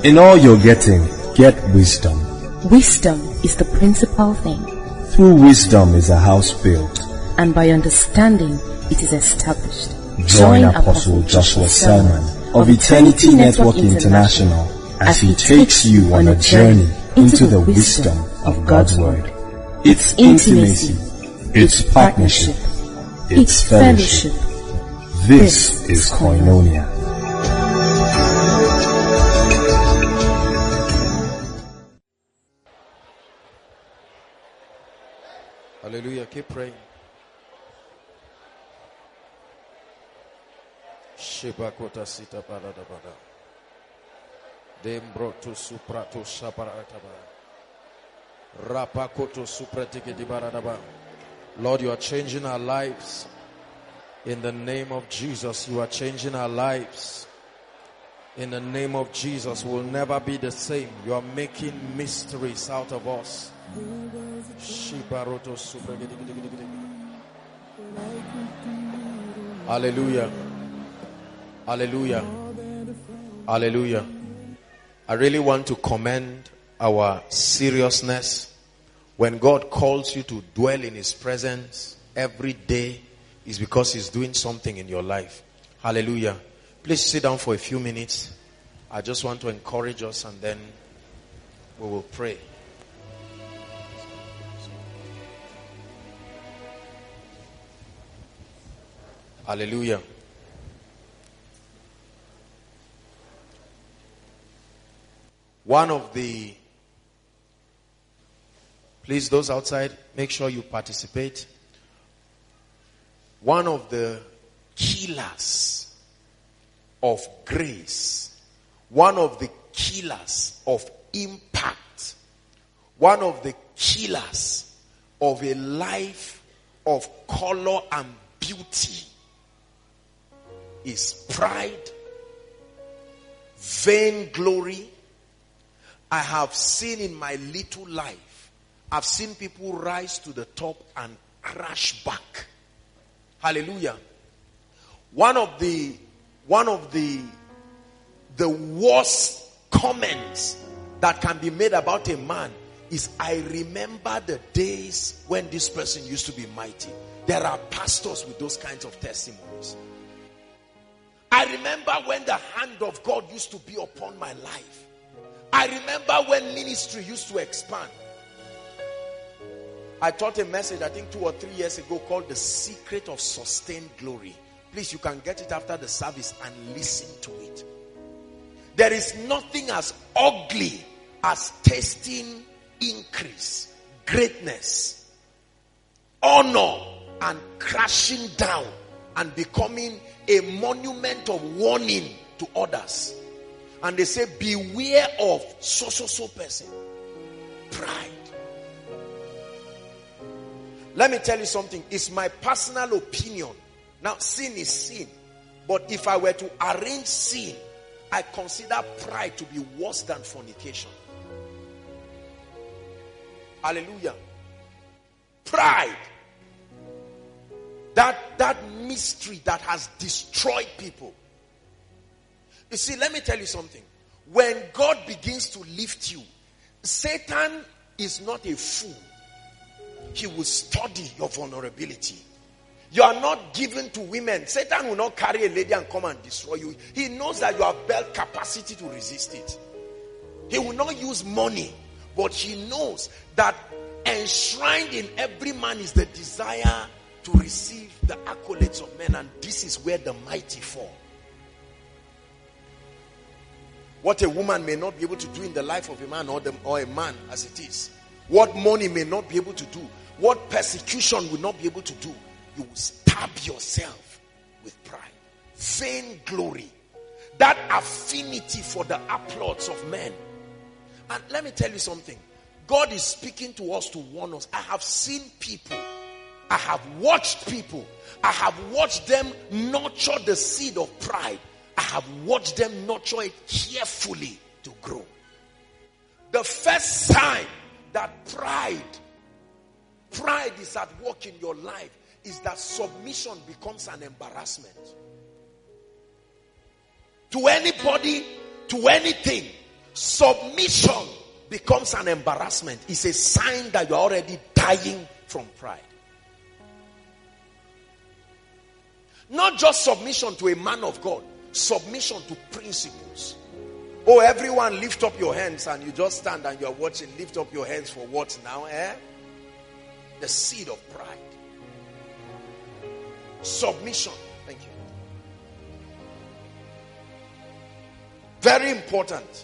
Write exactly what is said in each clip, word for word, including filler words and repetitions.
In all you're getting, get wisdom. Wisdom is the principal thing. Through wisdom is a house built, and by understanding it is established. Join Apostle Joshua Selman of Eternity Network International as he takes you on a journey into the wisdom of God's Word. It's intimacy, it's partnership, it's fellowship. This is Koinonia. Hallelujah. Keep praying. Shibakota sita parada bada. Dembroto suprato shaparataba. Rapakoto supratike dibaradaba. Lord, you are changing our lives. In the name of Jesus, you are changing our lives. In the name of Jesus, we'll never be the same. You are making mysteries out of us. Hallelujah. Hallelujah. Hallelujah. I really want to commend our seriousness. When God calls you to dwell in His presence every day, is because He's doing something in your life. Hallelujah. Please sit down for a few minutes. I just want to encourage us and then we will pray. Hallelujah. One of the, please those outside, make sure you participate. One of the killers of grace, one of the killers of impact, one of the killers of a life of color and beauty is pride, vainglory. I have seen in my little life, I've seen people rise to the top and crash back. Hallelujah. One of the one of the the worst comments that can be made about a man is, I remember the days when this person used to be mighty. There are pastors with those kinds of testimonies. I remember when the hand of God used to be upon my life. I remember when ministry used to expand. I taught a message, I think two or three years ago, called The Secret of Sustained Glory. Please, you can get it after the service and listen to it. There is nothing as ugly as tasting increase, greatness, honor, and crashing down and becoming a monument of warning to others. And they say, beware of so so so person. Pride. Let me tell you something. It's my personal opinion. Now, sin is sin. But if I were to arrange sin, I consider pride to be worse than fornication. Hallelujah. Pride. That, that mystery that has destroyed people. You see, let me tell you something. When God begins to lift you, Satan is not a fool. He will study your vulnerability. You are not given to women. Satan will not carry a lady and come and destroy you. He knows that you have built capacity to resist it. He will not use money, but he knows that enshrined in every man is the desire to receive the accolades of men, and this is where the mighty fall. What a woman may not be able to do in the life of a man, or, the, or a man as it is. What money may not be able to do. What persecution will not be able to do. You will stab yourself with pride. Vain glory. That affinity for the applause of men. And let me tell you something. God is speaking to us to warn us. I have seen people. I have watched people. I have watched them nurture the seed of pride. I have watched them nurture it carefully to grow. The first sign that pride, pride is at work in your life is that submission becomes an embarrassment. To anybody, to anything, submission becomes an embarrassment. It's a sign that you're already dying from pride. Not just submission to a man of God, submission to principles. Oh, everyone lift up your hands, and you just stand and you're watching. Lift up your hands for what now? Eh? The seed of pride. Submission. Thank you. Very important.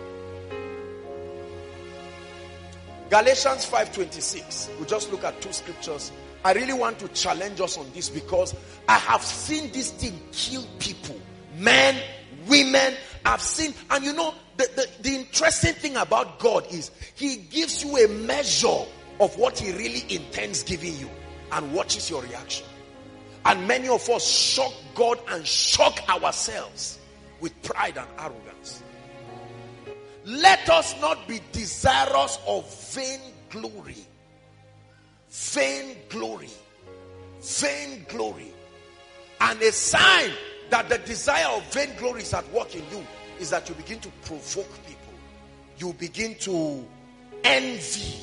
Galatians five twenty-six. We'll just look at two scriptures. I really want to challenge us on this because I have seen this thing kill people. Men, women, I've seen. And you know, the, the, the interesting thing about God is he gives you a measure of what he really intends giving you and watches your reaction. And many of us shock God and shock ourselves with pride and arrogance. Let us not be desirous of vain glory. Vain glory. Vain glory. And a sign that the desire of vain glory is at work in you is that you begin to provoke people. You begin to envy.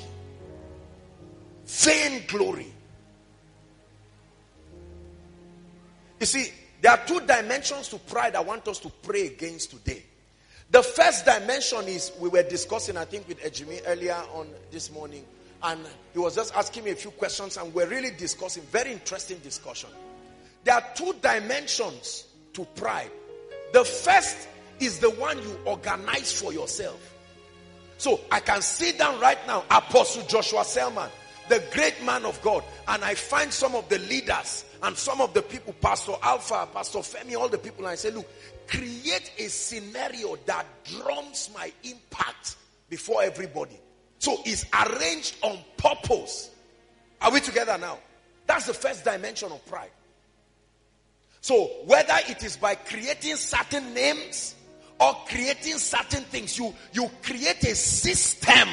Vain glory. You see, there are two dimensions to pride I want us to pray against today. The first dimension is, we were discussing, I think, with Ejimi earlier on this morning, and he was just asking me a few questions, and we're really discussing, very interesting discussion. There are two dimensions to pride. The first is the one you organize for yourself. So I can sit down right now, Apostle Joshua Selman, the great man of God, and I find some of the leaders and some of the people, Pastor Alpha, Pastor Femi, all the people, and I say, look, create a scenario that drums my impact before everybody. So it's arranged on purpose. Are we together now? That's the first dimension of pride. So whether it is by creating certain names or creating certain things, you, you create a system.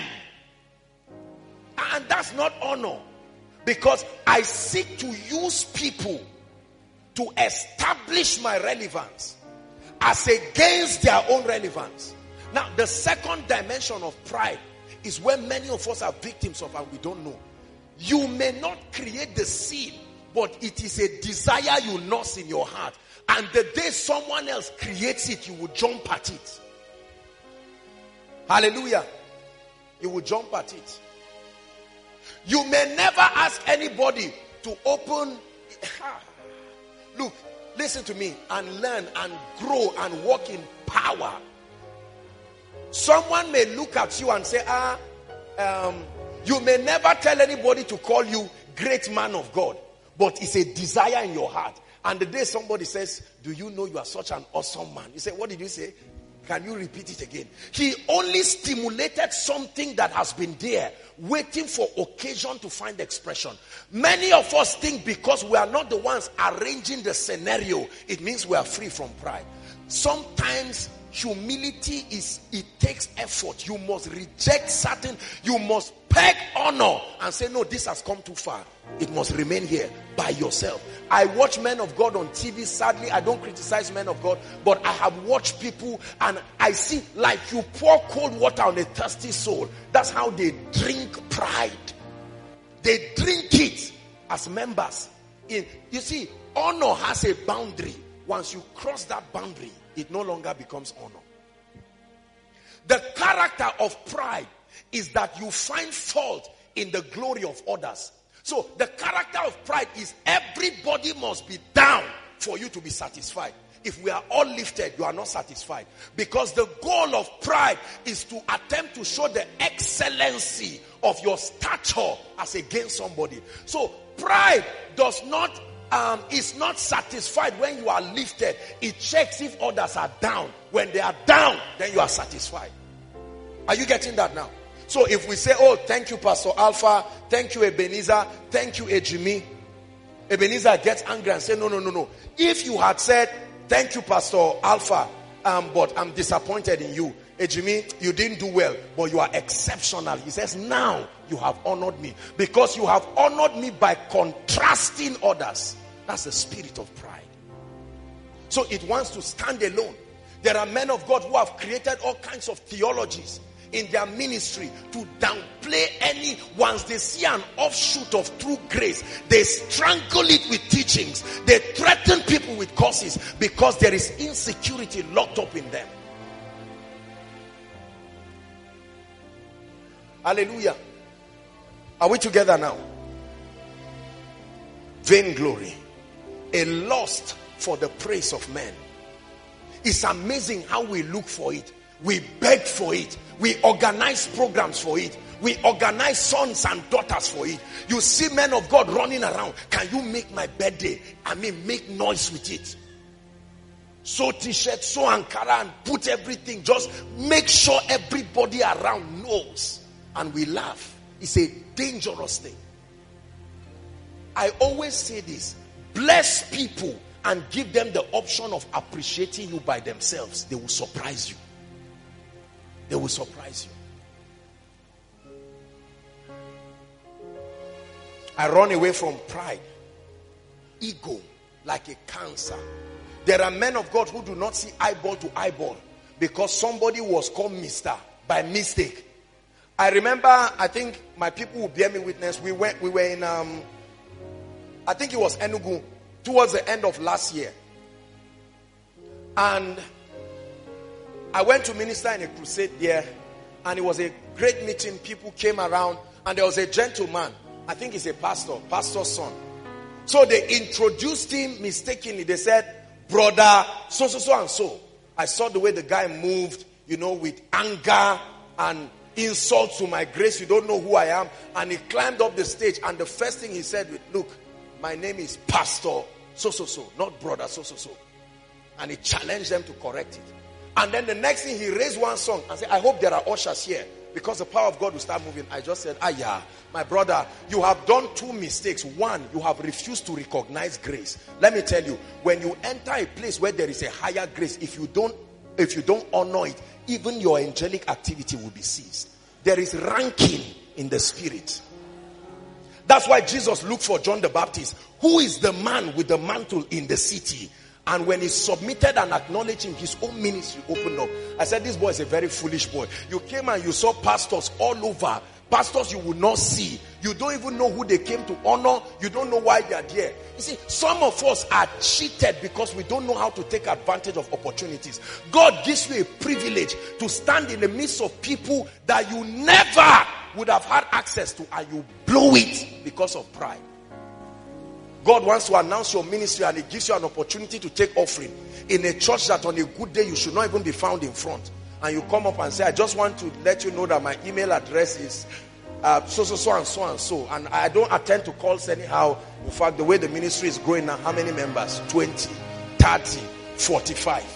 And that's not honor. Because I seek to use people to establish my relevance as against their own relevance. Now, the second dimension of pride is where many of us are victims of and we don't know. You may not create the seal, but it is a desire you nurse in your heart. And the day someone else creates it, you will jump at it. Hallelujah. You will jump at it. You may never ask anybody to open. Look, listen to me and learn and grow and walk in power. Someone may look at you and say, ah, um, you may never tell anybody to call you great man of God, but it's a desire in your heart. And the day somebody says, do you know you are such an awesome man? You say, what did you say? Can you repeat it again? He only stimulated something that has been there, waiting for occasion to find expression. Many of us think because we are not the ones arranging the scenario, it means we are free from pride. Sometimes humility is, it takes effort. You must reject certain, you must peg honor and say, no, this has come too far. It must remain here by yourself. I watch men of God on T V. Sadly, I don't criticize men of God, but I have watched people and I see like you pour cold water on a thirsty soul. That's how they drink pride. They drink it as members. In, you see, honor has a boundary. Once you cross that boundary, it no longer becomes honor. The character of pride is that you find fault in the glory of others. So the character of pride is everybody must be down for you to be satisfied. If we are all lifted, you are not satisfied. Because the goal of pride is to attempt to show the excellency of your stature as against somebody. So pride does not, um, is not satisfied when you are lifted. It checks if others are down. When they are down, then you are satisfied. Are you getting that now? So if we say, oh, thank you, Pastor Alpha, thank you, Ebenezer, thank you, Ejimi. Ebenezer gets angry and says, no, no, no, no. If you had said, thank you, Pastor Alpha, um, but I'm disappointed in you. Ejimi, you didn't do well, but you are exceptional. He says, now you have honored me. Because you have honored me by contrasting others. That's the spirit of pride. So it wants to stand alone. There are men of God who have created all kinds of theologies in their ministry to downplay any. Once they see an offshoot of true grace, they strangle it with teachings. They threaten people with curses because there is insecurity locked up in them. Hallelujah. Are we together now? Vainglory, a lust for the praise of men. It's amazing how we look for it. We beg for it. We organize programs for it. We organize sons and daughters for it. You see men of God running around. Can you make my birthday? I mean, make noise with it. Sew t-shirt, sew Ankara, and put everything. Just make sure everybody around knows. And we laugh. It's a dangerous thing. I always say this. Bless people and give them the option of appreciating you by themselves. They will surprise you. They will surprise you. I run away from pride. Ego, like a cancer. There are men of God who do not see eyeball to eyeball because somebody was called Mister by mistake. I remember, I think my people will bear me witness. We went, we were in, um, I think it was Enugu, towards the end of last year. And I went to minister in a crusade there, and it was a great meeting. People came around, and there was a gentleman. I think he's a pastor, pastor's son. So they introduced him mistakenly. They said, brother, so, so, so, and so. I saw the way the guy moved, you know, with anger and insult to my grace. You don't know who I am. And he climbed up the stage, and the first thing he said was, look, my name is Pastor so, so, so, not brother so, so, so. And he challenged them to correct it. And then the next thing, he raised one song and said, I hope there are ushers here, because the power of God will start moving. I just said, ah yeah, my brother, you have done two mistakes. One, you have refused to recognize grace. Let me tell you, when you enter a place where there is a higher grace, if you don't, if you don't honor it, even your angelic activity will be ceased. There is ranking in the spirit. That's why Jesus looked for John the Baptist. Who is the man with the mantle in the city? And when he submitted and acknowledged him, his own ministry opened up. I said, this boy is a very foolish boy. You came and you saw pastors all over. Pastors you would not see. You don't even know who they came to honor. You don't know why they are there. You see, some of us are cheated because we don't know how to take advantage of opportunities. God gives you a privilege to stand in the midst of people that you never would have had access to, and you blow it because of pride. God wants to announce your ministry, and he gives you an opportunity to take offering in a church that on a good day you should not even be found in front. And you come up and say, I just want to let you know that my email address is uh, so, so, so, and so, and so. And I don't attend to calls anyhow. In fact, the way the ministry is growing now, how many members? twenty, thirty, forty-five.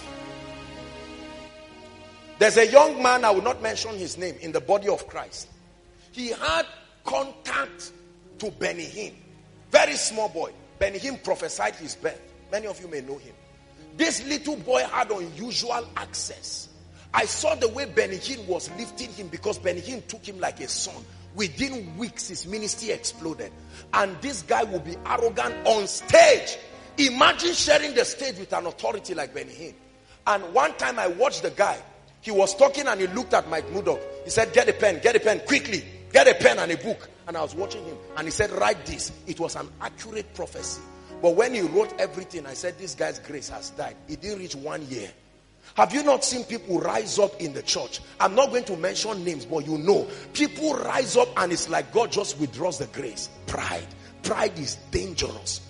There's a young man, I will not mention his name, in the body of Christ. He had contact to Benny Hinn. Very small boy. Benny Hinn prophesied his birth. Many of you may know him. This little boy had unusual access. I saw the way Benny Hinn was lifting him, because Benny Hinn took him like a son. Within weeks, his ministry exploded. And this guy will be arrogant on stage. Imagine sharing the stage with an authority like Benny Hinn. And one time I watched the guy. He was talking and he looked at Mike Murdoch. He said, get a pen, get a pen, quickly. Get a pen and a book. And I was watching him. And he said, write this. It was an accurate prophecy. But when he wrote everything, I said, this guy's grace has died. It didn't reach one year. Have you not seen people rise up in the church? I'm not going to mention names, but you know. People rise up and it's like God just withdraws the grace. Pride. Pride is dangerous.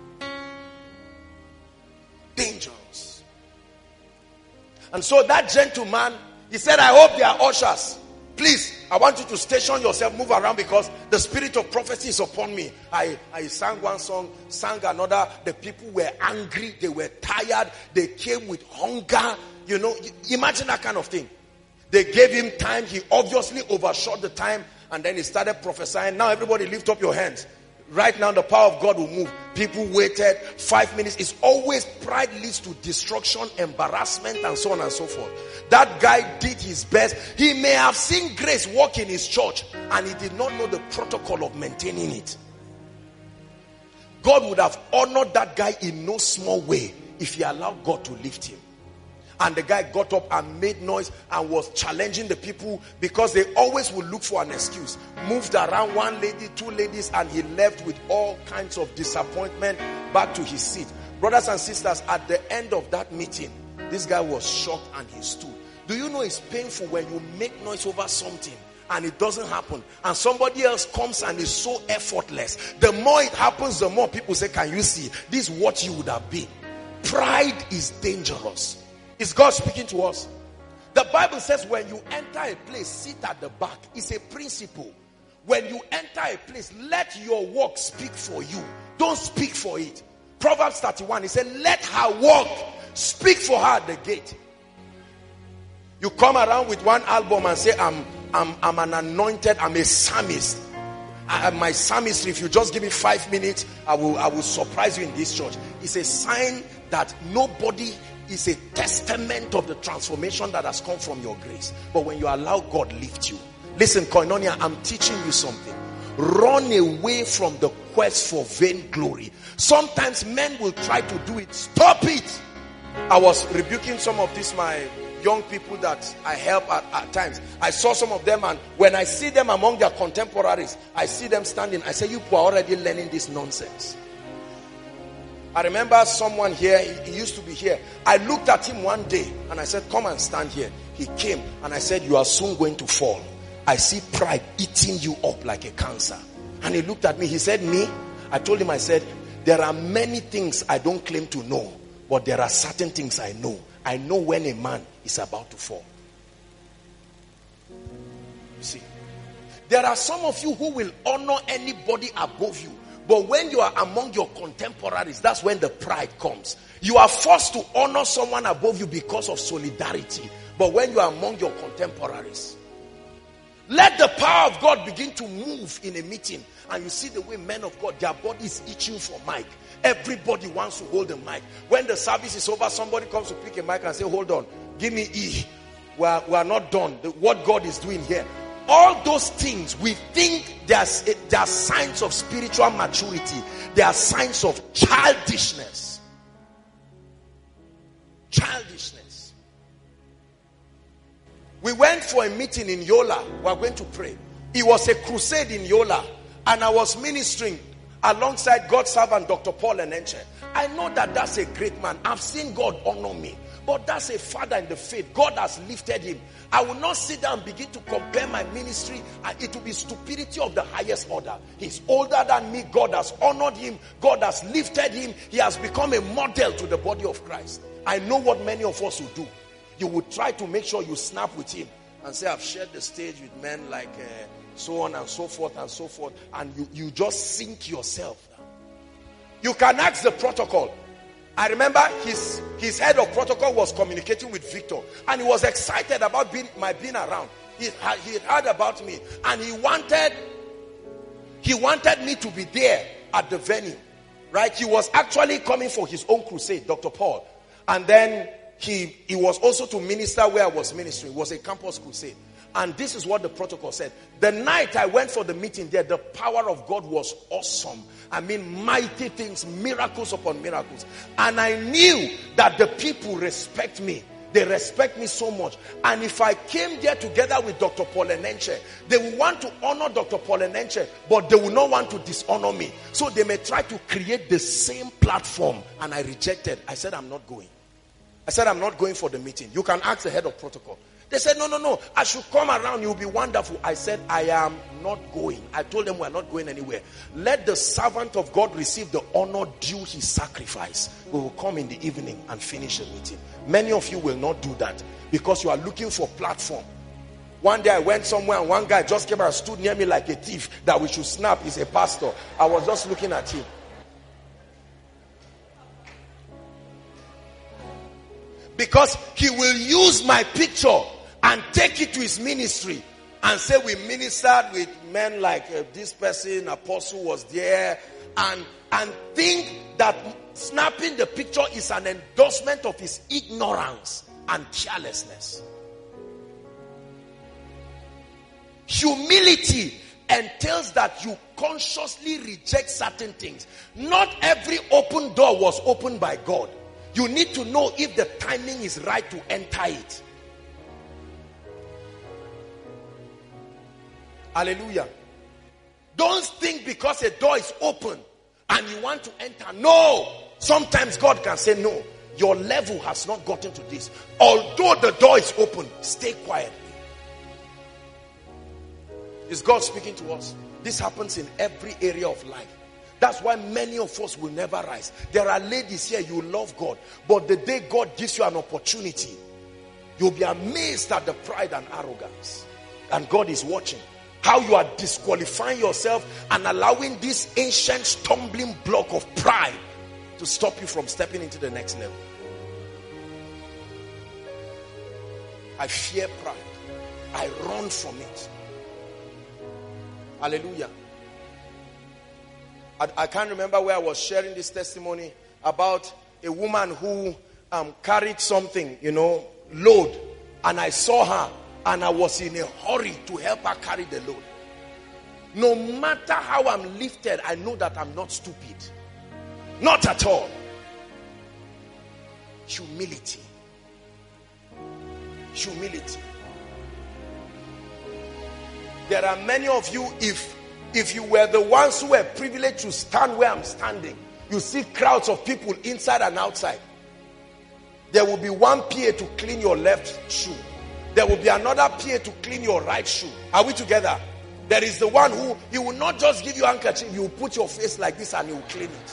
Dangerous. And so that gentleman, he said, I hope they are ushers. Please, I want you to station yourself, move around, because the spirit of prophecy is upon me. I, I sang one song, sang another. The people were angry. They were tired. They came with hunger. You know, imagine that kind of thing. They gave him time. He obviously overshot the time. And then he started prophesying. Now everybody lift up your hands. Right now the power of God will move. People waited five minutes. It's always pride leads to destruction, embarrassment, and so on and so forth. That guy did his best. He may have seen grace work in his church, and he did not know the protocol of maintaining it. God would have honored that guy in no small way if he allowed God to lift him. And the guy got up and made noise and was challenging the people because they always would look for an excuse. Moved around one lady, two ladies, and he left with all kinds of disappointment back to his seat. Brothers and sisters, at the end of that meeting, this guy was shocked and he stood. Do you know it's painful when you make noise over something and it doesn't happen, and somebody else comes and is so effortless? The more it happens, the more people say, can you see? This is what you would have been. Pride is dangerous. Is God speaking to us? The Bible says when you enter a place, sit at the back. It's a principle. When you enter a place, let your work speak for you. Don't speak for it. Proverbs thirty-one, he said, let her work speak for her at the gate. You come around with one album and say, I'm I'm, I'm an anointed, I'm a psalmist. I, my psalmist, if you just give me five minutes, I will, I will surprise you in this church. It's a sign that nobody is a testament of the transformation that has come from your grace. But when you allow God lift you. Listen, Koinonia, I'm teaching you something. Run away from the quest for vain glory. Sometimes men will try to do it. Stop it. I was rebuking some of these, my young people that I help at, at times. I saw some of them, and when I see them among their contemporaries, I see them standing. I say, you people are already learning this nonsense. I remember someone here, he, he used to be here. I looked at him one day and I said, come and stand here. He came and I said, you are soon going to fall. I see pride eating you up like a cancer. And he looked at me. He said, me? I told him, I said, there are many things I don't claim to know, but there are certain things I know. I know when a man is about to fall. You see, there are some of you who will honor anybody above you. But when you are among your contemporaries, that's when the pride comes. You are forced to honor someone above you because of solidarity. But when you are among your contemporaries, let the power of God begin to move in a meeting. And you see the way men of God, their body is itching for mic. Everybody wants to hold the mic. When the service is over, somebody comes to pick a mic and say, hold on, give me E. We are, we are not done. The, what God is doing here. All those things, we think there's, there are signs of spiritual maturity. There are signs of childishness. Childishness. We went for a meeting in Yola. We are going to pray. It was a crusade in Yola. And I was ministering alongside God's servant, Doctor Paul Enenche. I know that that's a great man. I've seen God honor me. But that's a father in the faith. God has lifted him. I will not sit down and begin to compare my ministry. And it will be stupidity of the highest order. He's older than me. God has honored him. God has lifted him. He has become a model to the body of Christ. I know what many of us will do. You would try to make sure you snap with him and say, I've shared the stage with men like uh, so on and so forth and so forth. And you, you just sink yourself. You can ask the protocol. I remember his, his head of protocol was communicating with Victor. And he was excited about being, my being around. He had, he had heard about me. And he wanted, he wanted me to be there at the venue. Right? He was actually coming for his own crusade, Doctor Paul. And then he, he was also to minister where I was ministering. It was a campus crusade. And this is what the protocol said. The night I went for the meeting there, the power of God was awesome. I mean, mighty things, miracles upon miracles. And I knew that the people respect me. They respect me so much. And if I came there together with Doctor Paul Enenche, they will want to honor Doctor Paul Enenche, but they will not want to dishonor me. So they may try to create the same platform. And I rejected. I said, I'm not going. I said, I'm not going for the meeting. You can ask the head of protocol. They said, no, no, no. I should come around. You'll be wonderful. I said, I am not going. I told them we're not going anywhere. Let the servant of God receive the honor due his sacrifice. We will come in the evening and finish the meeting. Many of you will not do that because you are looking for platform. One day I went somewhere and one guy just came and stood near me like a thief that we should snap. He's a pastor. I was just looking at him. Because he will use my picture and take it to his ministry and say we ministered with men like uh, this person, apostle was there, and and think that snapping the picture is an endorsement of his ignorance and carelessness. Humility entails that you consciously reject certain things. Not every open door was opened by God. You need to know if the timing is right to enter it. Hallelujah. Don't think because a door is open and you want to enter. No. Sometimes God can say, no, your level has not gotten to this. Although the door is open, stay quietly. Is God speaking to us? This happens in every area of life. That's why many of us will never rise. There are ladies here, you love God, but the day God gives you an opportunity, you'll be amazed at the pride and arrogance. And God is watching. How you are disqualifying yourself and allowing this ancient stumbling block of pride to stop you from stepping into the next level. I fear pride. I run from it. Hallelujah. I, I can't remember where I was sharing this testimony about a woman who um, carried something, you know, load. And I saw her and I was in a hurry to help her carry the load. No matter how I'm lifted, I know that I'm not stupid. Not at all. Humility. Humility. There are many of you, if if you were the ones who were privileged to stand where I'm standing, you see crowds of people inside and outside. There will be one P A to clean your left shoe. There will be another P A to clean your right shoe. Are we together? There is the one who, he will not just give you a handkerchief, you will put your face like this and he will clean it.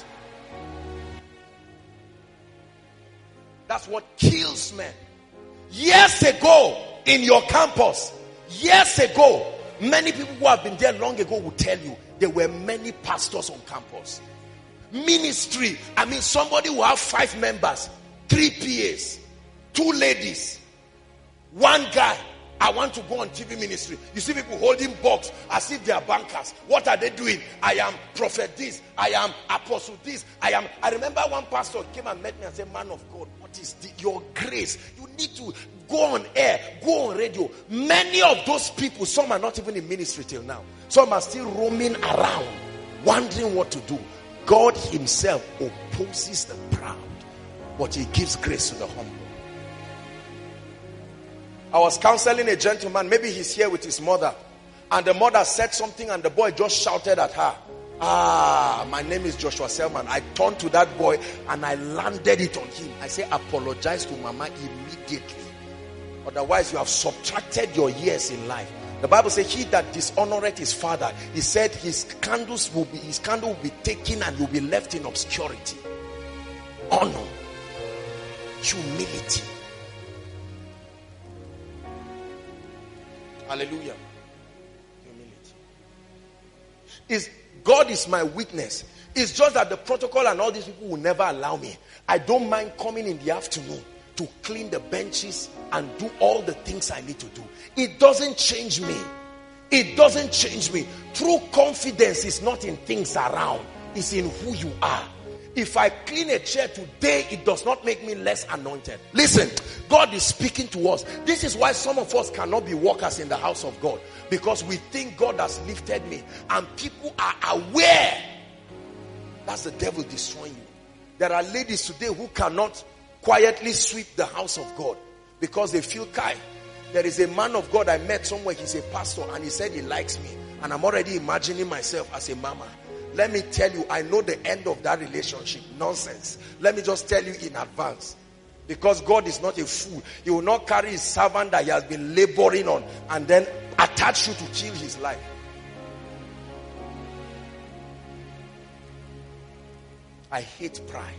That's what kills men. Years ago, in your campus, years ago, many people who have been there long ago will tell you there were many pastors on campus. Ministry, I mean somebody will have five members, three P As, two ladies, one guy. I want to go on T V ministry. You see people holding box as if they are bankers. What are they doing? I am prophet this. I am apostle this. I am. I remember one pastor came and met me and said, man of God, what is the, your grace? You need to go on air, go on radio. Many of those people, some are not even in ministry till now. Some are still roaming around, wondering what to do. God himself opposes the proud, but he gives grace to the humble. I was counseling a gentleman, maybe he's here with his mother, and the mother said something and the boy just shouted at her, ah, my name is Joshua Selman. I turned to that boy and I landed it on him. I say, apologize to mama immediately. Otherwise you have subtracted your years in life. The Bible says, he that dishonoreth his father, he said his candles will be, his candle will be taken and will be left in obscurity. Honor, humility. Hallelujah. Humility. Is God is my witness. It's just that the protocol and all these people will never allow me. I don't mind coming in the afternoon to clean the benches and do all the things I need to do. It doesn't change me. It doesn't change me. True confidence is not in things around. It's in who you are. If I clean a chair today, it does not make me less anointed. Listen, God is speaking to us. This is why some of us cannot be workers in the house of God. Because we think God has lifted me. And people are aware. That's the devil destroying you. There are ladies today who cannot quietly sweep the house of God. Because they feel kind. There is a man of God I met somewhere. He's a pastor and he said he likes me. And I'm already imagining myself as a mama. Let me tell you, I know the end of that relationship. Nonsense. Let me just tell you in advance. Because God is not a fool. He will not carry his servant that he has been laboring on and then attach you to kill his life. I hate pride.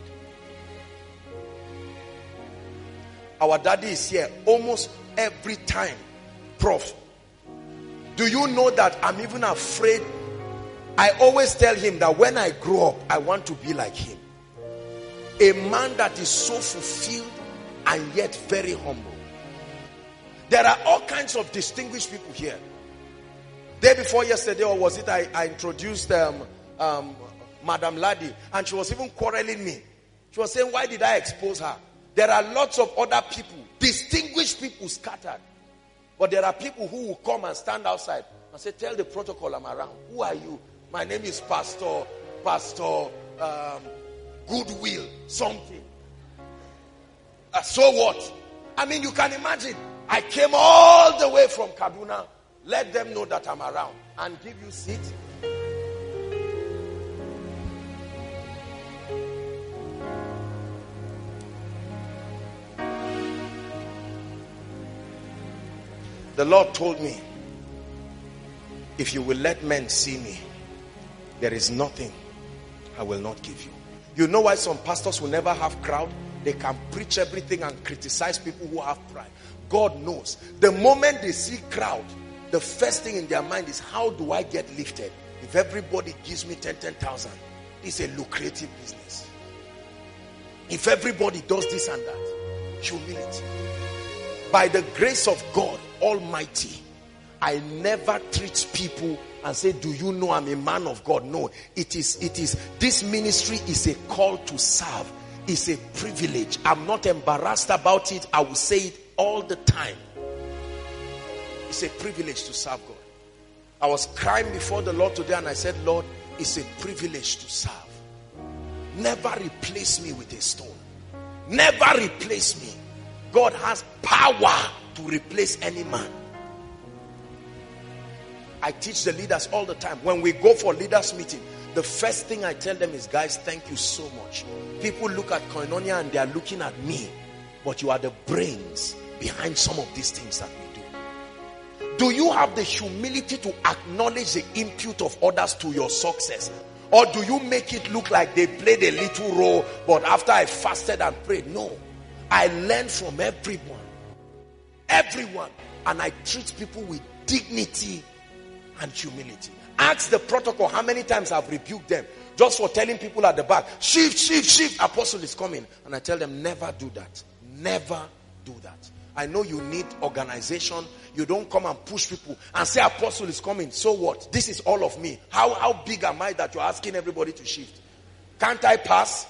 Our daddy is here almost every time. Prof, do you know that I'm even afraid? I always tell him that when I grow up, I want to be like him. A man that is so fulfilled and yet very humble. There are all kinds of distinguished people here. Day before yesterday, or was it I, I introduced um, um, Madam Ladi, and she was even quarreling me. She was saying, why did I expose her? There are lots of other people, distinguished people scattered. But there are people who will come and stand outside and say, tell the protocol I'm around. Who are you? My name is Pastor, Pastor um, Goodwill, something. Uh, so what? I mean, you can imagine. I came all the way from Kaduna. Let them know that I'm around and give you seat. The Lord told me, if you will let men see me, there is nothing I will not give you. You know why some pastors will never have crowd? They can preach everything and criticize people who have pride. God knows. The moment they see crowd, the first thing in their mind is, how do I get lifted? If everybody gives me ten, ten thousand, it's a lucrative business. If everybody does this and that, humility. By the grace of God Almighty, I never treat people and say, do you know I'm a man of God? No, it is, it is, this ministry is a call to serve. It's a privilege. I'm not embarrassed about it. I will say it all the time. It's a privilege to serve God. I was crying before the Lord today and I said, Lord, it's a privilege to serve. Never replace me with a stone. Never replace me. God has power to replace any man. I teach the leaders all the time. When we go for leaders meeting, the first thing I tell them is, guys, thank you so much. People look at Koinonia and they are looking at me, but you are the brains behind some of these things that we do. Do you have the humility to acknowledge the input of others to your success? Or do you make it look like they played a little role, but after I fasted and prayed? No. I learn from everyone. Everyone. And I treat people with dignity and humility. Ask the protocol how many times I've rebuked them just for telling people at the back, shift, shift, shift, apostle is coming. And I tell them, never do that. Never do that. I know you need organization. You don't come and push people and say, apostle is coming. So what? This is all of me. How, how big am I that you're asking everybody to shift? Can't I pass?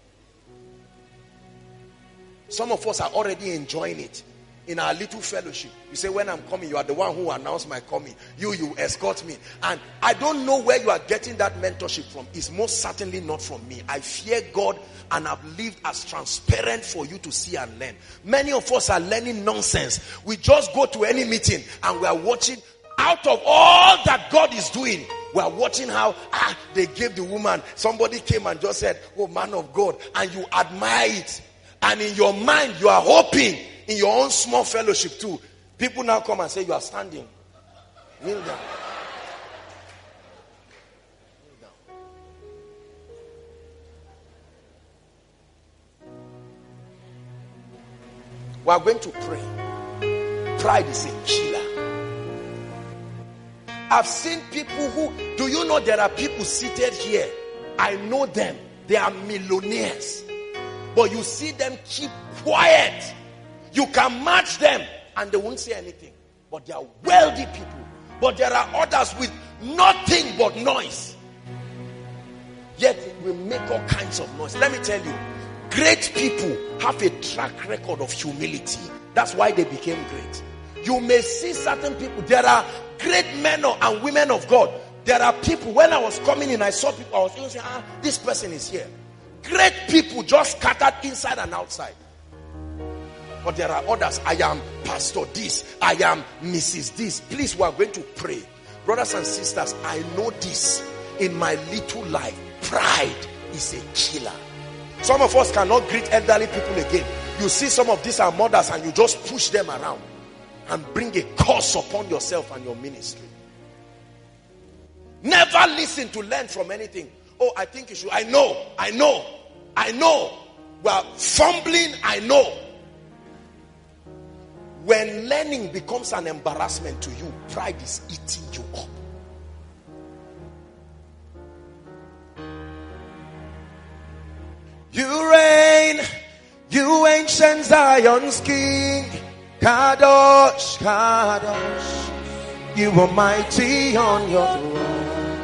Some of us are already enjoying it. In our little fellowship, you say, when I'm coming, you are the one who announced my coming. You, you escort me. And I don't know where you are getting that mentorship from. It's most certainly not from me. I fear God and I've lived as transparent for you to see and learn. Many of us are learning nonsense. We just go to any meeting and we are watching. Out of all that God is doing, we are watching how ah, they gave the woman. Somebody came and just said, oh, man of God. And you admire it. And in your mind, you are hoping, in your own small fellowship too, people now come and say, you are standing. Kneel down. Kneel down. We are going to pray. Pride is a killer. I've seen people who, do you know there are people seated here? I know them. They are millionaires. But you see them keep quiet. You can match them and they won't say anything. But they are wealthy people. But there are others with nothing but noise. Yet we make all kinds of noise. Let me tell you, great people have a track record of humility. That's why they became great. You may see certain people. There are great men and women of God. There are people, when I was coming in, I saw people, I was thinking, ah, this person is here. Great people just scattered inside and outside. But there are others. I am pastor this. I am Missus this. Please, we are going to pray. Brothers and sisters, I know this. In my little life, pride is a killer. Some of us cannot greet elderly people again. You see some of these are mothers and you just push them around and bring a curse upon yourself and your ministry. Never listen to learn from anything. Oh, I think you should. I know. I know. I know. We are fumbling. I know. When learning becomes an embarrassment to you, pride is eating you up. You reign, you ancient Zion's King. Kadosh, Kadosh, you are mighty on your throne.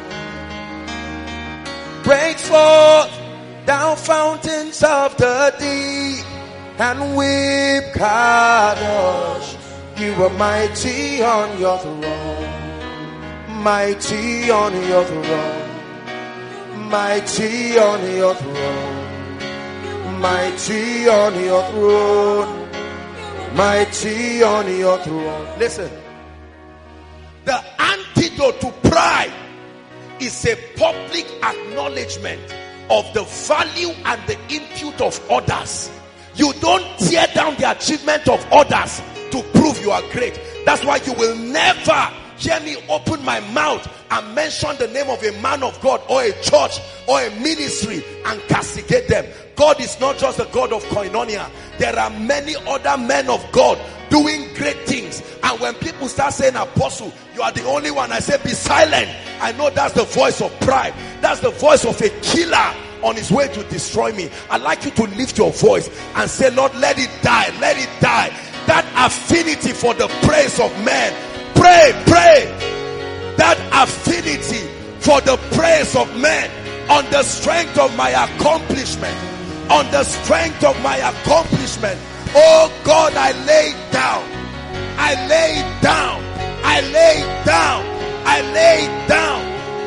Break forth, thou fountains of the deep, and weep, Kadosh, you are mighty on your throne. Mighty on your throne. Mighty on your throne. mighty on your throne. Mighty on your throne. Listen. The antidote to pride is a public acknowledgement of the value and the input of others. You don't tear down the achievement of others to prove you are great. That's why you will never hear me open my mouth and mention the name of a man of God or a church or a ministry and castigate them. God is not just the God of Koinonia. There are many other men of God doing great things. And when people start saying, apostle, you are the only one, I say, be silent. I know that's the voice of pride. That's the voice of a killer on his way to destroy me. I'd like you to lift your voice and say, Lord, let it die, let it die. That affinity for the praise of men. Pray, pray. That affinity for the praise of men on the strength of my accomplishment. On the strength of my accomplishment. Oh God, I lay it down. I lay it down. I lay it down. I lay it down.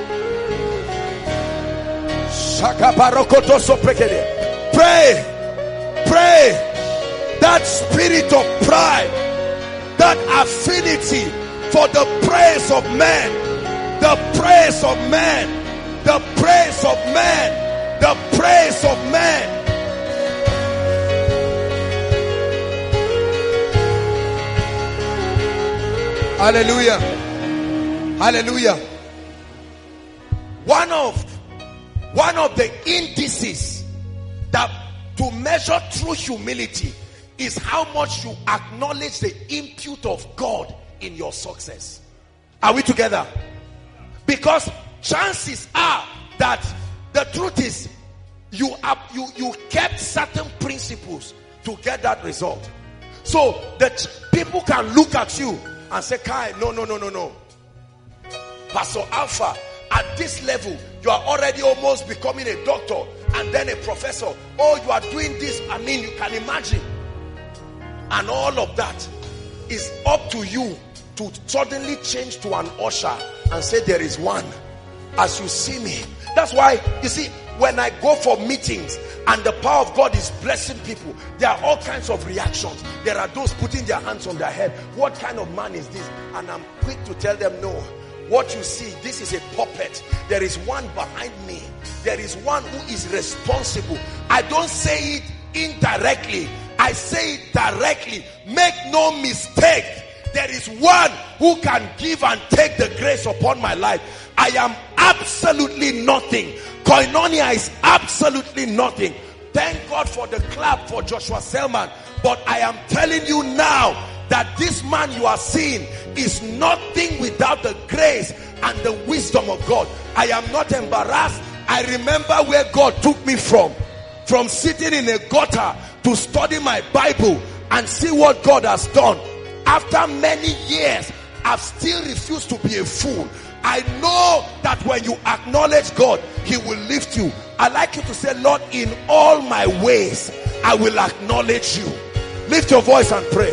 Pray. Pray. That spirit of pride, that affinity for the praise of men, the praise of men, the praise of men, the praise of men. Hallelujah. Hallelujah. One of one of the indices that to measure true humility is how much you acknowledge the input of God in your success. Are we together? Because chances are that the truth is you are, you you kept certain principles to get that result. So that people can look at you and say, Kai, no, no, no, no, no. Pastor Alpha, at this level, you are already almost becoming a doctor and then a professor. Oh, you are doing this. I mean, you can imagine. And all of that is up to you to suddenly change to an usher and say, there is one as you see me. That's why, you see, when I go for meetings and the power of God is blessing people, there are all kinds of reactions. There are those putting their hands on their head. What kind of man is this? And I'm quick to tell them, no. What you see, this is a puppet. There is one behind me. There is one who is responsible. I don't say it indirectly. I say it directly. Make no mistake. There is one who can give and take the grace upon my life. I am absolutely nothing. Koinonia is absolutely nothing. Thank God for the clap for Joshua Selman. But I am telling you now that this man you are seeing is nothing without the grace and the wisdom of God. I am not embarrassed. I remember where God took me from. From sitting in a gutter to study my Bible and see what God has done. After many years, I've still refused to be a fool. I know that when you acknowledge God, He will lift you. I like you to say, Lord, in all my ways, I will acknowledge you. Lift your voice and pray.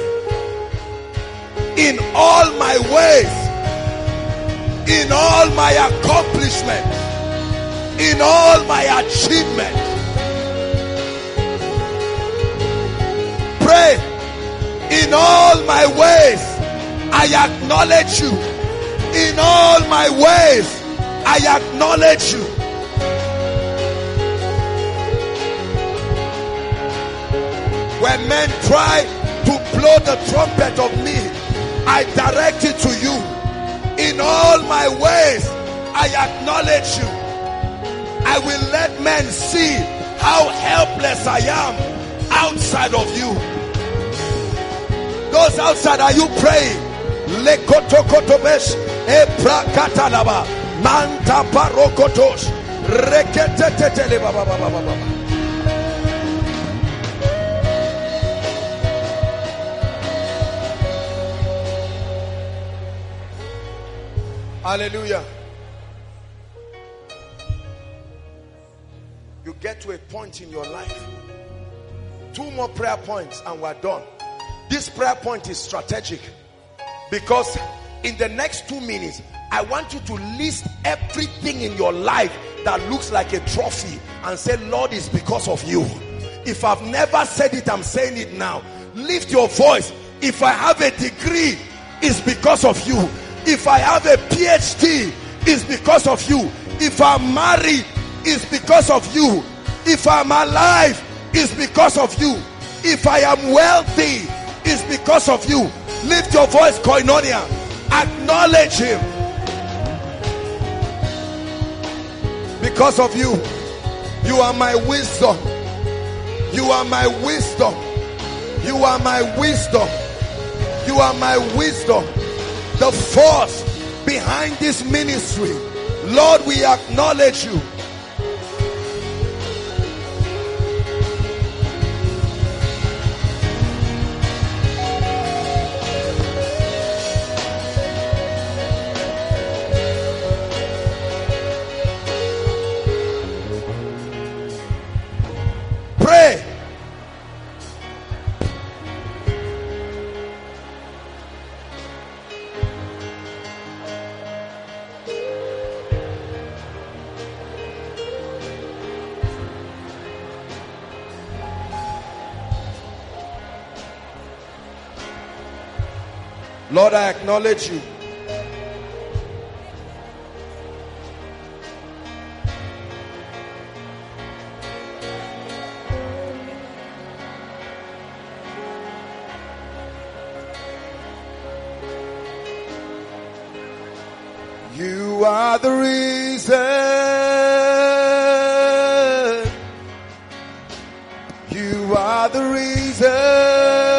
In all my ways, in all my accomplishment, in all my achievement, pray. In all my ways, I acknowledge you. In all my ways, I acknowledge you. When men try to blow the trumpet of me, I direct it to you. In all my ways, I acknowledge you. I will let men see how helpless I am outside of you. Those outside, are you praying? Lekotokotobesh eprakatalaba manta parokotosh reketetetele baba baba baba. Hallelujah. You get to a point in your life. Two more prayer points and we're done. This prayer point is strategic because in the next two minutes, I want you to list everything in your life that looks like a trophy and say, Lord, it's because of you. If I've never said it, I'm saying it now. Lift your voice. If I have a degree, it's because of you. If I have a P H D, it's because of you. If I'm married, it's because of you. If I'm alive, it's because of you. If I am wealthy, it's because of you. Lift your voice, Koinonia. Acknowledge him. Because of you. You are my wisdom. You are my wisdom. You are my wisdom. You are my wisdom. The force behind this ministry. Lord, we acknowledge you. Pray. Lord, I acknowledge you. You are the reason. You are the reason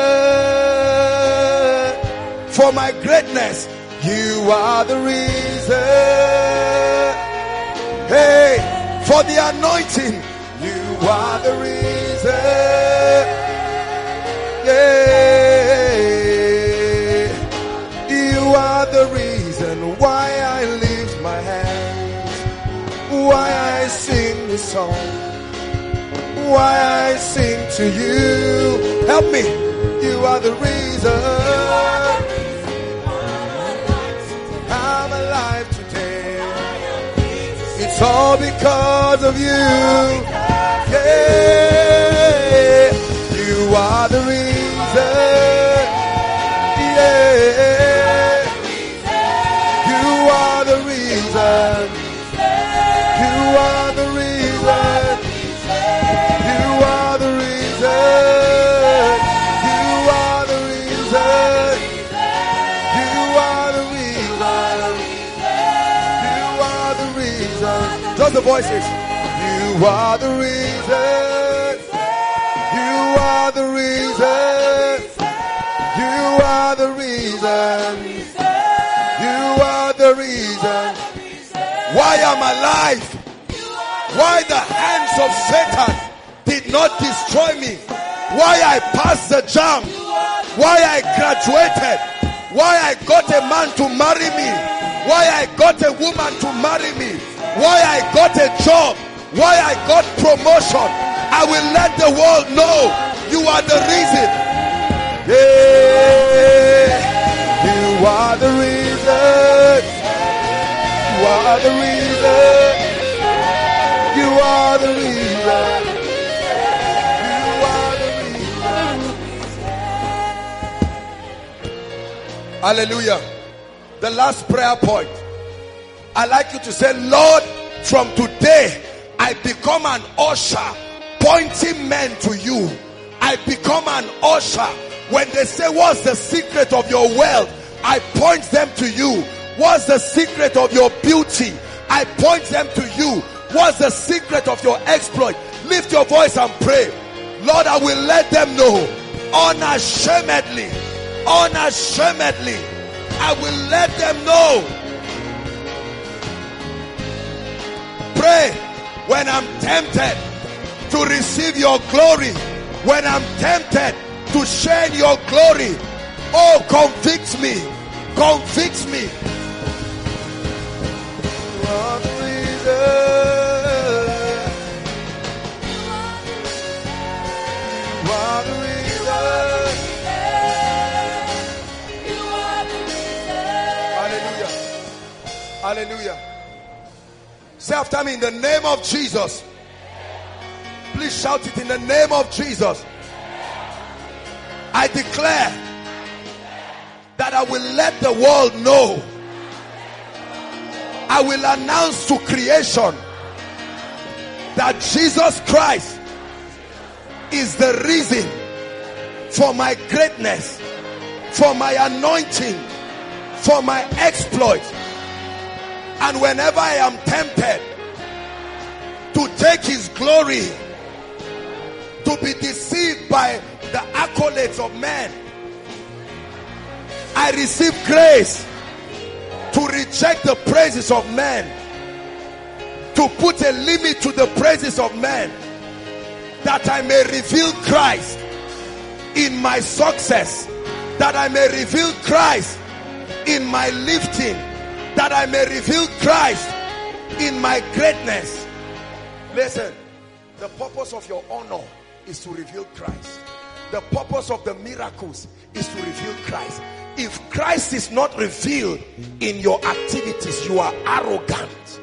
for my greatness. You are the reason. Hey, for the anointing. You are the reason. Yeah, you are the reason why I lift my hands, why I sing this song, why I sing to you. Help me. You are the reason I'm alive today. It's all because of you. Yeah, you are the reason. Yeah, you are the reason. You are the reason. You are the reason. You are the reason. You are the reason. You are the reason. Just the voices. You are the reason. You are the reason. You are the reason. You are the reason why I'm alive. Why the hands of Satan did not destroy me. Why I passed the jam. Why I graduated. Why I got a man to marry me. Why I got a woman to marry me. Why I got a job. Why I got promotion. I will let the world know you are the reason. Yeah, you are the reason. You are the reason. You are the reason. You are the reason. Hallelujah. The last prayer point. I like you to say, Lord, from today I become an usher, pointing men to you. I become an usher. When they say, what's the secret of your wealth? I point them to you. What's the secret of your beauty? I point them to you. What's the secret of your exploit? Lift your voice and pray. Lord, I will let them know. Unashamedly. Unashamedly. I will let them know. Pray when I'm tempted to receive your glory. When I'm tempted to share your glory. Oh, convict me. Convict me. You are the reason. You are the reason. Hallelujah. Hallelujah. Say after me, in the name of Jesus. Please Please shout it in the name of Jesus. I declare that I will let the world know. I will announce to creation that Jesus Christ is the reason for my greatness, for my anointing, for my exploit. And whenever I am tempted to take his glory, to be deceived by the accolades of men, I receive grace to reject the praises of men, to put a limit to the praises of men, that I may reveal Christ in my success, that I may reveal Christ in my lifting, that I may reveal Christ in my greatness. Listen, the purpose of your honor is to reveal Christ. The purpose of the miracles is to reveal Christ. If Christ is not revealed in your activities, you are arrogant.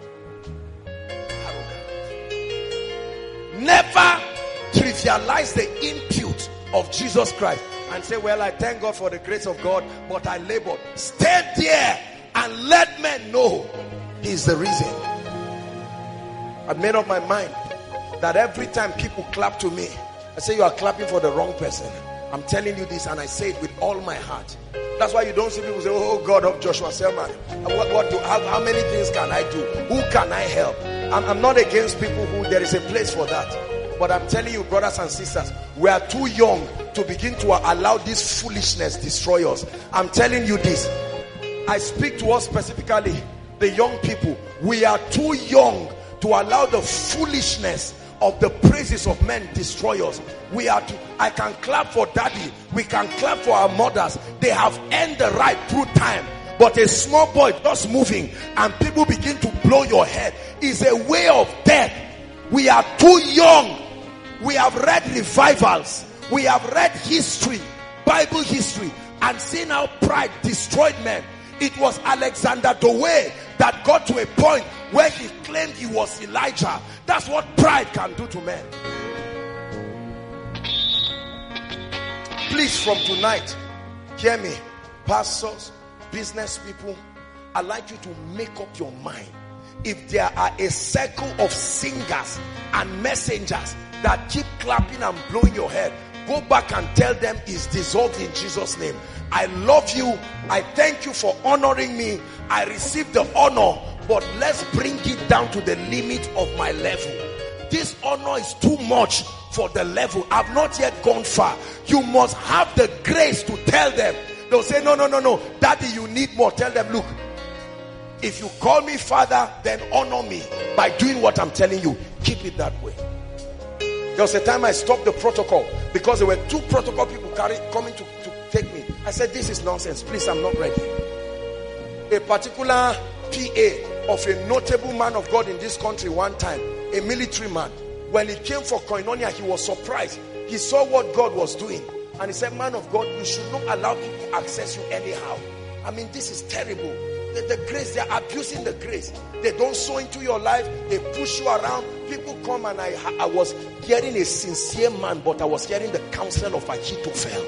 Arrogant. Never trivialize the input of Jesus Christ and say, well, I thank God for the grace of God, but I labored. Stay there and let men know he is the reason. I've made up my mind that every time people clap to me, I say, you are clapping for the wrong person. I'm telling you this, and I say it with all my heart. That's why you don't see people say, oh God of Joshua Selman, what, what do, how, how many things can I do? Who can I help? I'm, I'm not against people who, there is a place for that. But I'm telling you, brothers and sisters, we are too young to begin to allow this foolishness destroy us. I'm telling you this. I speak to us specifically, the young people. We are too young to allow the foolishness of the praises of men destroy us. We are to, I can clap for daddy, we can clap for our mothers. They have earned the right through time. But a small boy just moving and people begin to blow your head is a way of death. We are too young. We have read revivals, we have read history, Bible history, and seen how pride destroyed men. It was Alexander Dowie that got to a point where he claimed he was Elijah. That's what pride can do to men. Please, from tonight, hear me, pastors, business people, I'd like you to make up your mind. If there are a circle of singers and messengers that keep clapping and blowing your head, go back and tell them it's dissolved in Jesus' name. I love you. I thank you for honoring me. I receive the honor, but let's bring it down to the limit of my level. This honor is too much for the level. I've not yet gone far. You must have the grace to tell them. They'll say, no, no, no, no. Daddy, you need more. Tell them, look, if you call me father, then honor me by doing what I'm telling you. Keep it that way. There was a time I stopped the protocol because there were two protocol people carry, coming to, to take me. I said, this is nonsense. Please, I'm not ready. A particular P A of a notable man of God in this country one time, a military man, when he came for koinonia, he was surprised. He saw what God was doing. And he said, man of God, you should not allow people to access you anyhow. I mean, this is terrible. The, the grace, they are abusing the grace. They don't sow into your life. They push you around. People come, and I, I was hearing a sincere man, but I was hearing the counsel of Ahithophel.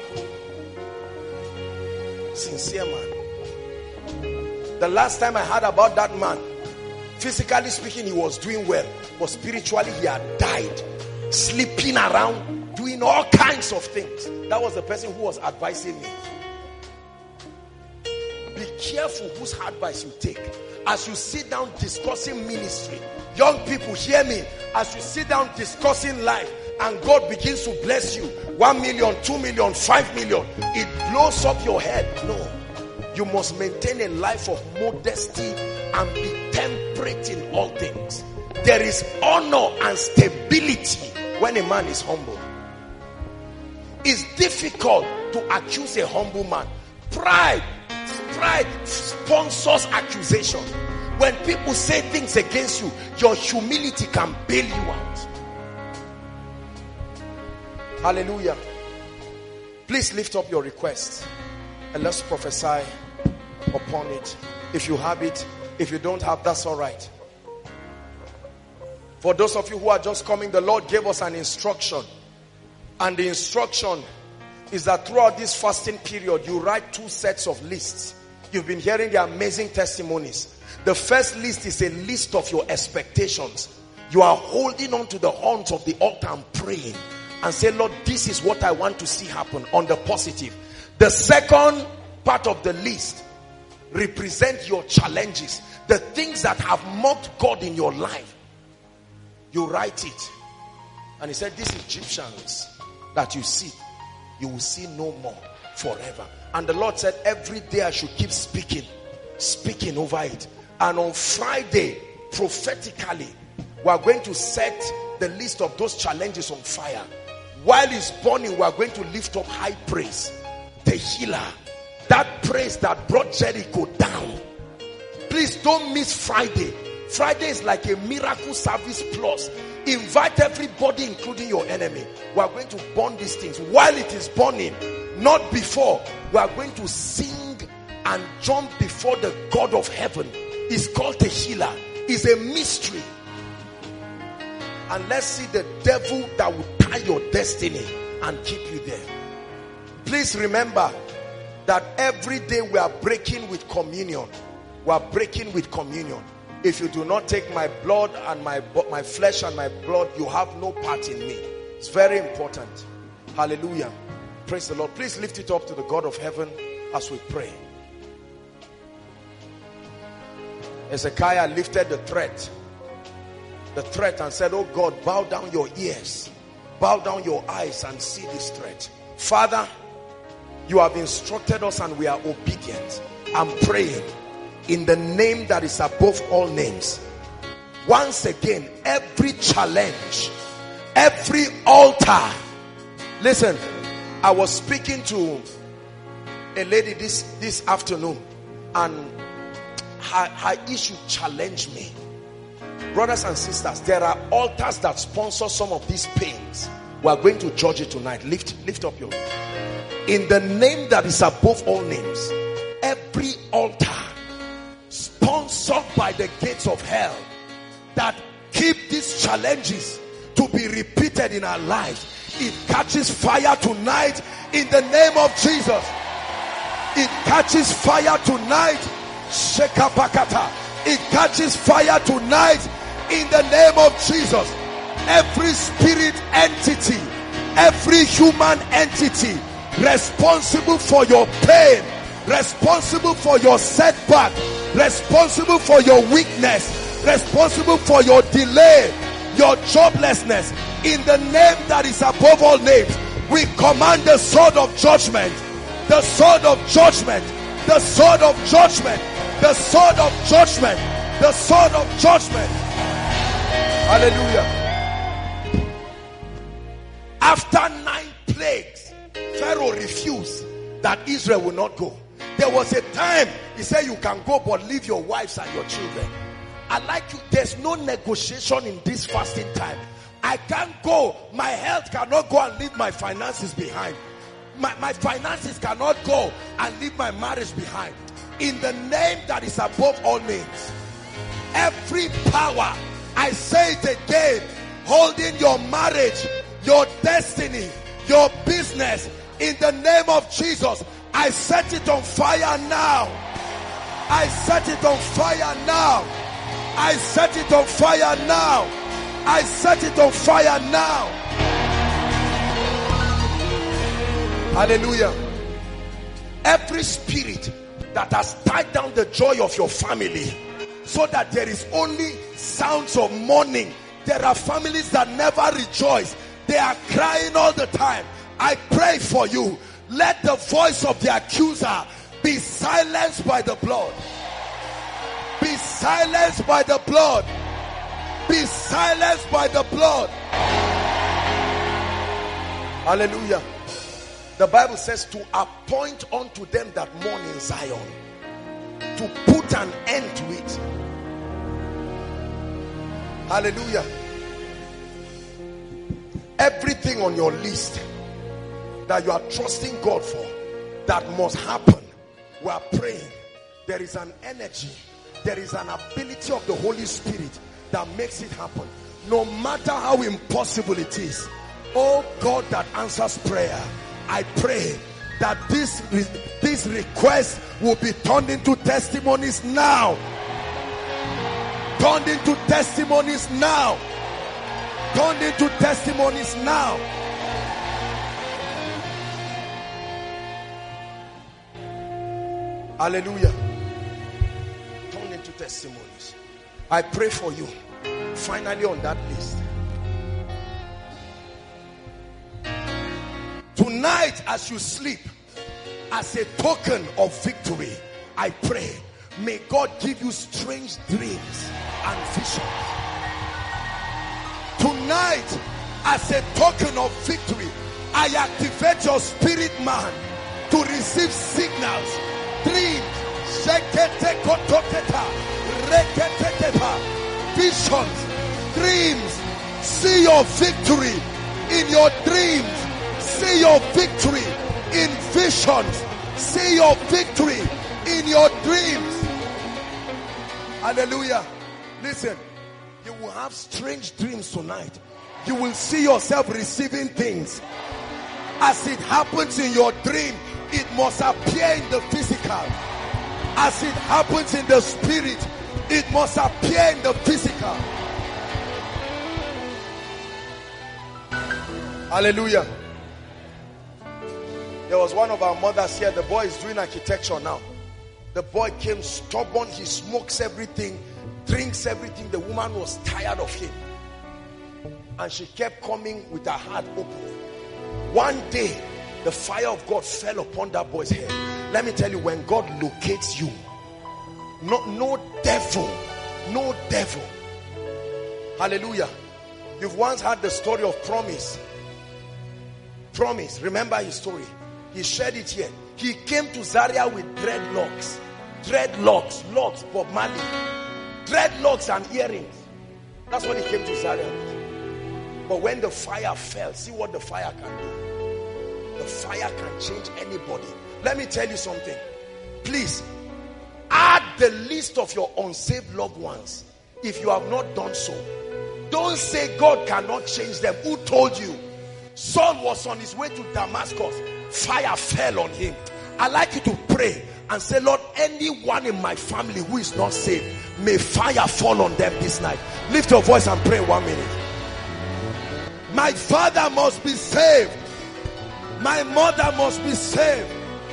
Sincere man. The last time I heard about that man, physically speaking, he was doing well, but spiritually he had died, sleeping around, doing all kinds of things. That was the person who was advising me. Be careful whose advice you take. As you sit down discussing ministry, young people, hear me. As you sit down discussing life, and God begins to bless you, one million, two million, five million, it blows up your head. No, you must maintain a life of modesty and be temperate in all things. There is honor and stability when a man is humble. It's difficult to accuse a humble man. Pride, pride sponsors accusation. When people say things against you, your humility can bail you out. Hallelujah. Please lift up your requests and let's prophesy upon it. If you have it, if you don't have, that's all right. For those of you who are just coming, the Lord gave us an instruction. And the instruction is that throughout this fasting period, you write two sets of lists. You've been hearing the amazing testimonies. The first list is a list of your expectations. You are holding on to the horns of the altar and praying and say, Lord, this is what I want to see happen on the positive. The second part of the list represent your challenges, the things that have mocked God in your life. You write it. And he said, these Egyptians that you see, you will see no more forever. And the Lord said, every day I should keep speaking, speaking over it. And on Friday, prophetically, we are going to set the list of those challenges on fire. While it's burning, we are going to lift up high praise. Tehillah, that praise that brought Jericho down. Please don't miss Friday. Friday is like a miracle service plus. Invite everybody, including your enemy. We are going to burn these things. While it is burning, not before, we are going to sing and jump before the God of heaven. It's called Tehillah. It's a mystery. And let's see the devil that will tie your destiny and keep you there. Please remember that every day we are breaking with communion. We are breaking with communion. If you do not take my blood and my, my flesh and my blood, you have no part in me. It's very important. Hallelujah. Praise the Lord. Please lift it up to the God of heaven as we pray. Hezekiah lifted the threat. The threat and said, oh God, bow down your ears. Bow down your eyes and see this threat. Father, you have instructed us and we are obedient. I'm praying in the name that is above all names. Once again, every challenge, every altar. Listen, I was speaking to a lady this, this afternoon, and her, her issue challenged me. Brothers and sisters, there are altars that sponsor some of these pains. We are going to judge it tonight. Lift, lift up your hand. In the name that is above all names, every altar sponsored by the gates of hell that keep these challenges to be repeated in our lives, it catches fire tonight in the name of Jesus. It catches fire tonight. Shekapakata. It catches fire tonight in the name of Jesus. Every spirit entity, every human entity responsible for your pain, responsible for your setback, responsible for your weakness, responsible for your delay, your joblessness, in the name that is above all names, we command the sword of judgment, the sword of judgment, the sword of judgment, the sword of judgment, the sword of judgment. Hallelujah. After nine plagues, Pharaoh refused that Israel will not go. There was a time he said, you can go, but leave your wives and your children. I like you. There's no negotiation in this fasting time. I can't go. My health cannot go and leave my finances behind. My, my finances cannot go and leave my marriage behind. In the name that is above all names, every power, I say it again, holding your marriage, your destiny, your business, in the name of Jesus, I set it on fire now. I set it on fire now. I set it on fire now. I set it on fire now. Hallelujah. Every spirit that has tied down the joy of your family so that there is only sounds of mourning. There are families that never rejoice. They are crying all the time. I pray for you. Let the voice of the accuser be silenced by the blood. Be silenced by the blood. Be silenced by the blood. Hallelujah. The Bible says to appoint unto them that mourn in Zion, to put an end to it. Hallelujah. Everything on your list that you are trusting God for, that must happen, we are praying. There is an energy, there is an ability of the Holy Spirit that makes it happen. no matter how impossible it is. Oh God that answers prayer, I pray that this, this request will be turned into testimonies now. Turned into testimonies now. Turned into testimonies now. Hallelujah. Turned into testimonies. I pray for you. Finally on that list. Tonight as you sleep, as a token of victory, I pray, may God give you strange dreams and visions. Tonight, as a token of victory, I activate your spirit man to receive signals, dreams, visions, dreams. See your victory in your dreams. See your victory in visions. See your victory in your dreams. Hallelujah. Listen, you will have strange dreams tonight. You will see yourself receiving things. As it happens in your dream, it must appear in the physical. As it happens in the spirit, it must appear in the physical. Hallelujah. There was one of our mothers here. The boy is doing architecture now. The boy came stubborn. He smokes everything, drinks everything. The woman was tired of him. And she kept coming with her heart open. One day, the fire of God fell upon that boy's head. Let me tell you, when God locates you, no, no devil, no devil. Hallelujah. You've once heard the story of Promise. Promise, remember his story. He shared it here. He came to Zaria with dreadlocks. Dreadlocks, locks, Bob Marley. Dreadlocks and earrings. That's what he came to Zaria with. But when the fire fell, see what the fire can do. The fire can change anybody. Let me tell you something. Please, add the list of your unsaved loved ones. If you have not done so, don't say God cannot change them. Who told you? Saul was on his way to Damascus. Fire fell on him. I'd like you to pray and say, Lord, anyone in my family who is not saved, may fire fall on them this night. Lift your voice and pray one minute. My father must be saved. My mother must be saved.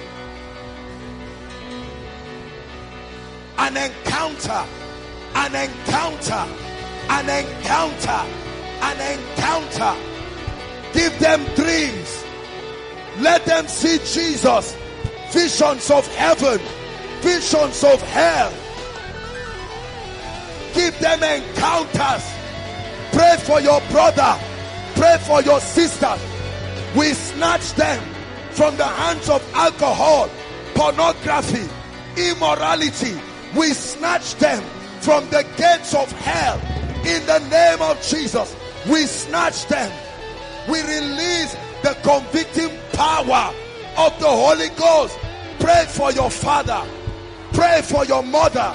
An encounter, an encounter, an encounter, an encounter. Give them dreams. Let them see Jesus. Visions of heaven, visions of hell. Give them encounters. Pray for your brother. Pray for your sister. We snatch them from the hands of alcohol, pornography, immorality. We snatch them from the gates of hell. In the name of Jesus, we snatch them. We release the convicting power of the Holy Ghost. Pray for your father. Pray for your mother.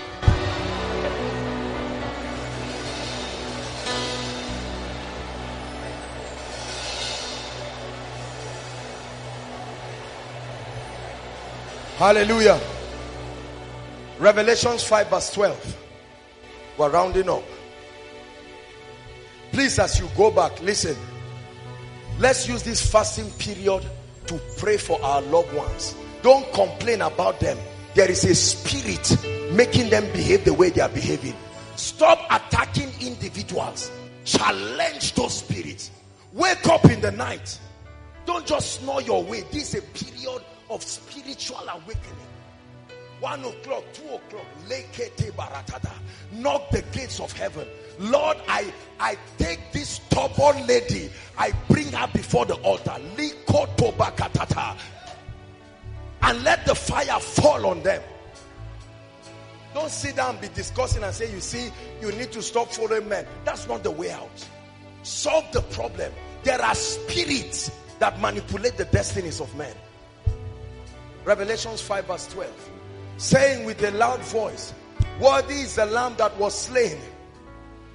Hallelujah. Revelations five verse twelve. We're rounding up. Please, as you go back, listen. Let's use this fasting period to pray for our loved ones. Don't complain about them. There is a spirit making them behave the way they are behaving. Stop attacking individuals. Challenge those spirits. Wake up in the night. Don't just snore your way. This is a period of spiritual awakening. One o'clock, two o'clock, lekete baratada. Knock the gates of heaven. Lord, I, I take this stubborn lady, I bring her before the altar. Likoto bakatata. And let the fire fall on them. Don't sit down and be discussing and say, you see, you need to stop following men. That's not the way out. Solve the problem. There are spirits that manipulate the destinies of men. Revelations five verse twelve. Saying with a loud voice, worthy is the lamb that was slain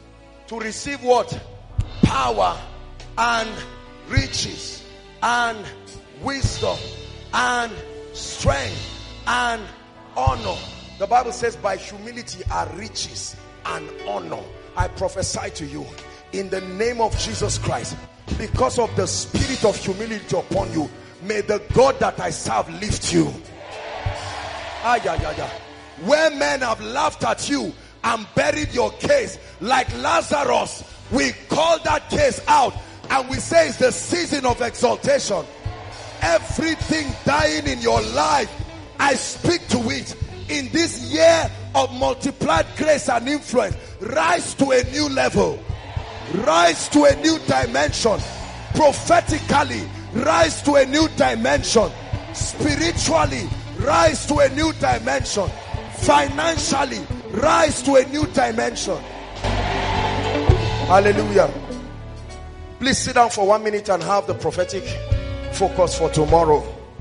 to receive what? Power and riches and wisdom and strength and honor. The Bible says by humility are riches and honor. I prophesy to you in the name of Jesus Christ, because of the spirit of humility upon you, may the God that I serve lift you. Ah, yeah, yeah, yeah. Where men have laughed at you and buried your case, like Lazarus, we call that case out and we say it's the season of exaltation. Everything dying in your life, I speak to it. In this year of multiplied grace and influence, rise to a new level. Rise to a new dimension. Prophetically, rise to a new dimension. Spiritually, rise to a new dimension. Financially, rise to a new dimension. Hallelujah. Please sit down for one minute and have the prophetic focus for tomorrow.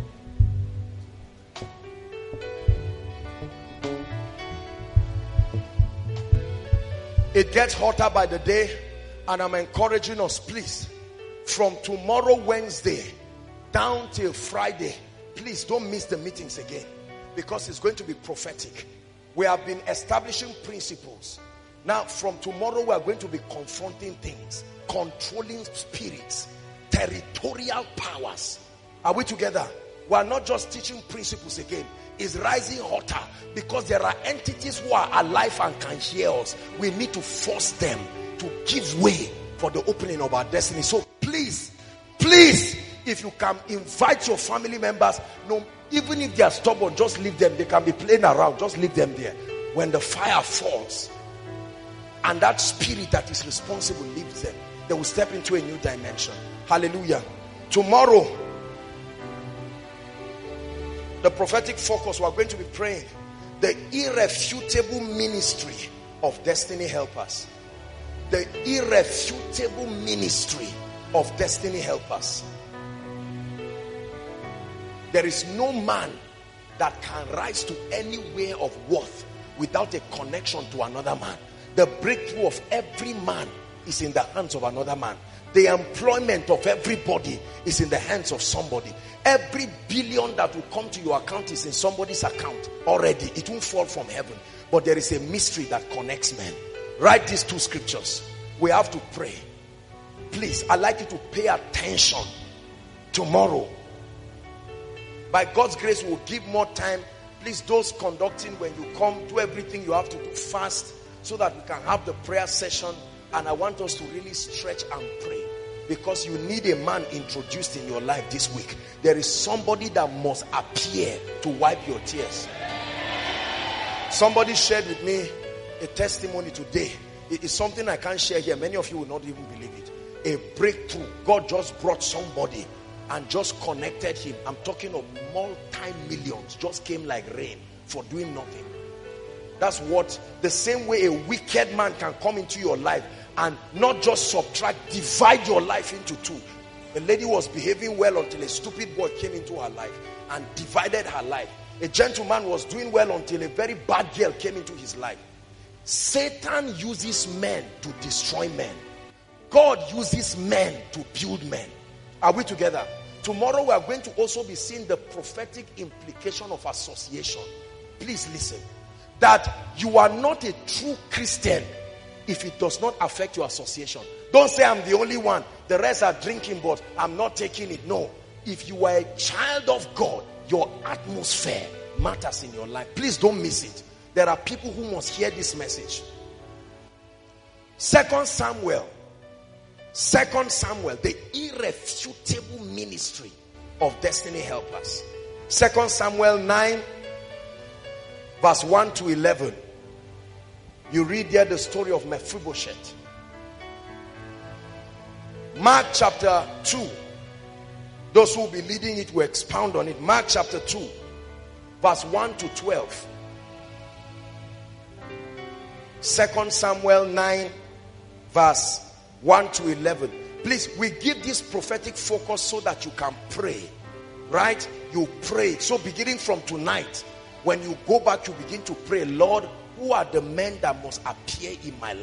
It gets hotter by the day, and I'm encouraging us, please, from tomorrow Wednesday down till Friday, please don't miss the meetings again, because it's going to be prophetic. We have been establishing principles. Now from tomorrow we are going to be confronting things, controlling spirits, territorial powers. Are we together? We are not just teaching principles again. It's rising hotter because there are entities who are alive and can hear us. We need to force them to give way for the opening of our destiny. So please, please, if you can invite your family members, no, even if they are stubborn, just leave them. They can be playing around, just leave them there. When the fire falls and that spirit that is responsible leaves them, they will step into a new dimension. Hallelujah. Tomorrow, the prophetic focus, we are going to be praying the irrefutable ministry of destiny helpers. The irrefutable ministry of destiny helpers. There is no man that can rise to anywhere of worth without a connection to another man. The breakthrough of every man is in the hands of another man. The employment of everybody is in the hands of somebody. Every billion that will come to your account is in somebody's account already. It won't fall from heaven. But there is a mystery that connects men. Write these two scriptures. We have to pray. Please, I'd like you to pay attention tomorrow. By God's grace, we'll give more time. Please, those conducting, when you come, do everything you have to do fast so that we can have the prayer session. And I want us to really stretch and pray, because you need a man introduced in your life this week. There is somebody that must appear to wipe your tears. Somebody shared with me a testimony today. It is something I can't share here. Many of you will not even believe it. A breakthrough. God just brought somebody and just connected him. I'm talking of multi-millions. Just came like rain for doing nothing. That's what, the same way a wicked man can come into your life and not just subtract, divide your life into two. The lady was behaving well until a stupid boy came into her life and divided her life. A gentleman was doing well until a very bad girl came into his life. Satan uses men to destroy men. God uses men to build men. Are we together? Tomorrow we are going to also be seeing the prophetic implication of association. Please listen. That you are not a true Christian if it does not affect your association. Don't say I'm the only one. The rest are drinking, but I'm not taking it. No. If you are a child of God, your atmosphere matters in your life. Please don't miss it. There are people who must hear this message. Second Samuel. Second Samuel, the irrefutable ministry of destiny helpers. Second Samuel nine, verse one to eleven. You read there the story of Mephibosheth. Mark chapter two. Those who will be leading it will expound on it. Mark chapter two, verse one to twelve. Second Samuel nine, verse one to eleven. Please, we give this prophetic focus so that you can pray. Right? You pray. So beginning from tonight, when you go back, you begin to pray, Lord, who are the men that must appear in my life?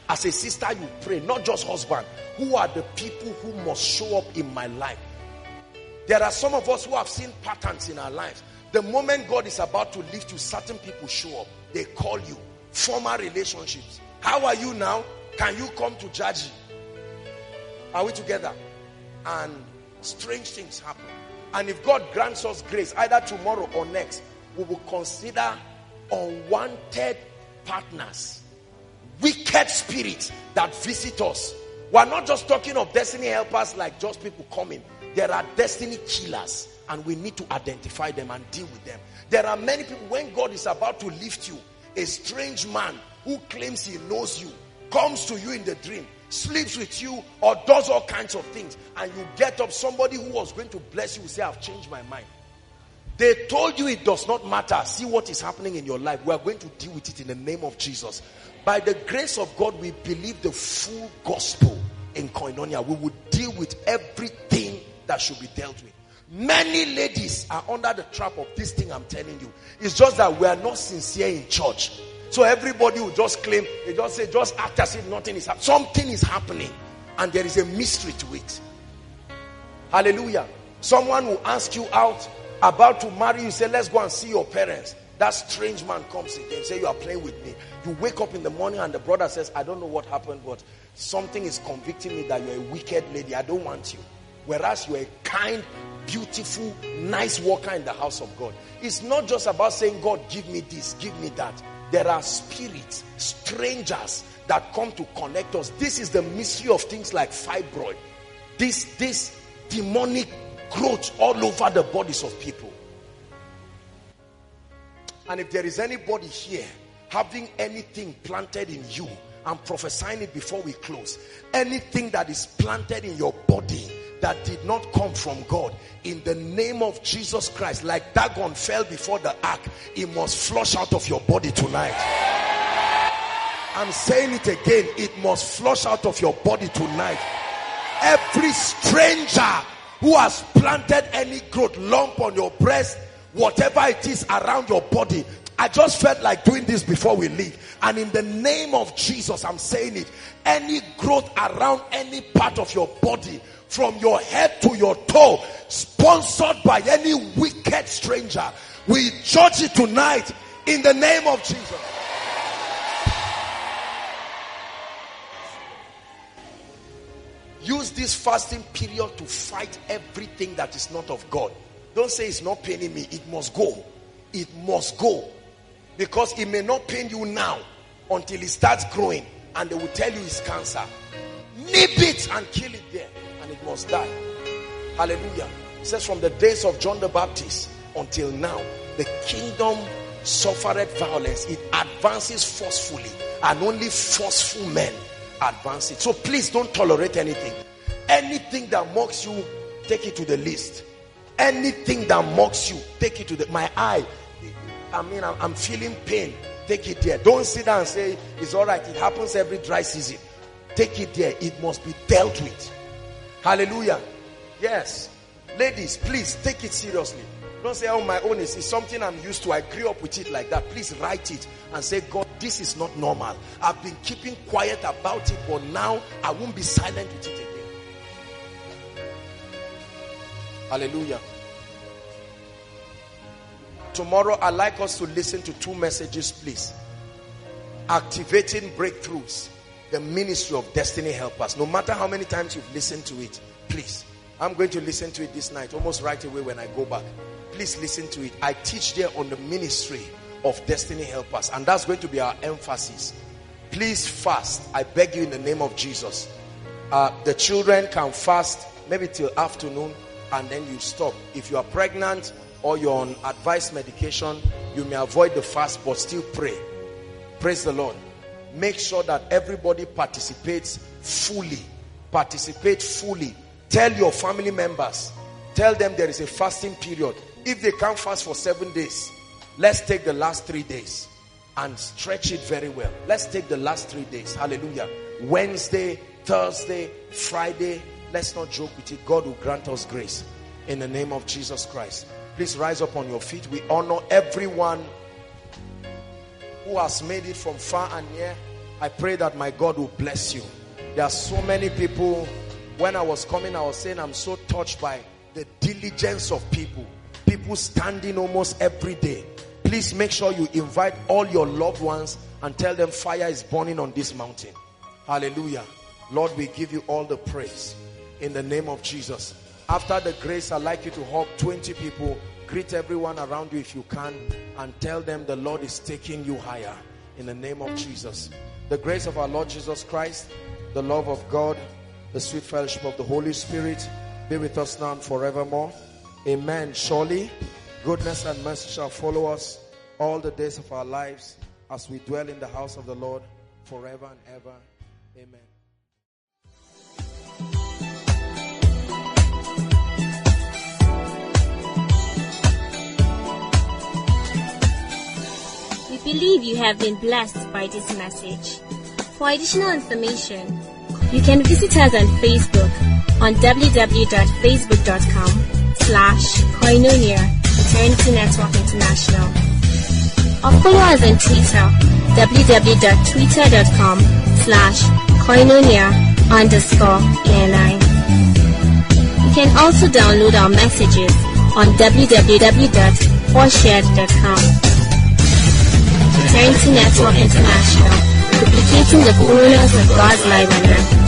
As a sister, you pray, not just husband. Who are the people who must show up in my life? There are some of us who have seen patterns in our lives. The moment God is about to lift you, certain people show up. They call you. Former relationships. How are you now? Can you come to Jaji? Are we together? And strange things happen. And if God grants us grace, either tomorrow or next, we will consider unwanted partners, wicked spirits that visit us. We are not just talking of destiny helpers like just people coming. There are destiny killers, and we need to identify them and deal with them. There are many people, when God is about to lift you, a strange man who claims he knows you comes to you in the dream, sleeps with you, or does all kinds of things, and you get up. Somebody who was going to bless you will say, I've changed my mind. They told you it does not matter. See what is happening in your life. We are going to deal with it in the name of Jesus. By the grace of God, we believe the full gospel in Koinonia. We will deal with everything that should be dealt with. Many ladies are under the trap of this thing I'm telling you. It's just that we are not sincere in church. So everybody will just claim, they just say, just act as if nothing is happening. Something is happening, and there is a mystery to it. Hallelujah. Someone will ask you out, about to marry you, say, let's go and see your parents. That strange man comes again, say, you are playing with me. You wake up in the morning and the brother says, I don't know what happened, but something is convicting me that you're a wicked lady. I don't want you. Whereas you're a kind, beautiful, nice worker in the house of God. It's not just about saying, God, give me this, give me that. There are spirits, strangers that come to connect us. This is the mystery of things like fibroid. This, this demonic growth all over the bodies of people. And if there is anybody here having anything planted in you, I'm prophesying it before we close. Anything that is planted in your body that did not come from God, in the name of Jesus Christ, like Dagon fell before the ark, it must flush out of your body tonight. I'm saying it again, it must flush out of your body tonight. Every stranger who has planted any growth, lump on your breast, whatever it is around your body, I just felt like doing this before we leave. And in the name of Jesus, I'm saying it. Any growth around any part of your body, from your head to your toe, sponsored by any wicked stranger, we judge it tonight in the name of Jesus. Use this fasting period to fight everything that is not of God. Don't say it's not paining me. It must go. It must go. Because it may not pain you now until it starts growing and they will tell you it's cancer. Nip it and kill it there, and it must die. Hallelujah. It says from the days of John the Baptist until now, the kingdom suffered violence. It advances forcefully, and only forceful men advance it. So please don't tolerate anything. Anything that mocks you, take it to the list. Anything that mocks you, take it to the, my eye, I mean, I'm, I'm feeling pain. Take it there. Don't sit down and say, it's all right. It happens every dry season. Take it there. It must be dealt with. Hallelujah. Yes. Ladies, please take it seriously. Don't say, oh, my own is it's something I'm used to. I grew up with it like that. Please write it and say, God, this is not normal. I've been keeping quiet about it, but now I won't be silent with it again. Hallelujah. Tomorrow, I'd like us to listen to two messages, please. Activating breakthroughs, the ministry of destiny helpers. No matter how many times you've listened to it, please. I'm going to listen to it this night, almost right away when I go back. Please listen to it. I teach there on the ministry of destiny helpers, and that's going to be our emphasis. Please fast. I beg you in the name of Jesus. Uh, the children can fast maybe till afternoon, and then you stop. If you are pregnant or you're on advised medication, you may avoid the fast, but still pray. Praise the Lord. Make sure that everybody participates fully. Participate fully. Tell your family members. Tell them there is a fasting period. If they can't fast for seven days, let's take the last three days and stretch it very well. Let's take the last three days. Hallelujah. Wednesday, Thursday, Friday. Let's not joke with it. God will grant us grace in the name of Jesus Christ. Please rise up on your feet. We honor everyone who has made it from far and near. I pray that my God will bless you. There are so many people. When I was coming, I was saying I'm so touched by the diligence of people. People standing almost every day. Please make sure you invite all your loved ones and tell them fire is burning on this mountain. Hallelujah. Lord, we give you all the praise in the name of Jesus. After the grace, I'd like you to hug twenty people. Greet everyone around you if you can and tell them the Lord is taking you higher in the name of Jesus. The grace of our Lord Jesus Christ, the love of God, the sweet fellowship of the Holy Spirit be with us now and forevermore. Amen. Surely goodness and mercy shall follow us all the days of our lives as we dwell in the house of the Lord forever and ever. Amen. We believe you have been blessed by this message. For additional information, you can visit us on Facebook on w w w dot facebook dot com slash Koinonia Eternity Network International, or follow us on Twitter w w w dot twitter dot com slash Koinonia underscore E N I. You can also download our messages on w w w dot forshared dot com. Eternity Network International, duplicating the fullness of God's life on earth.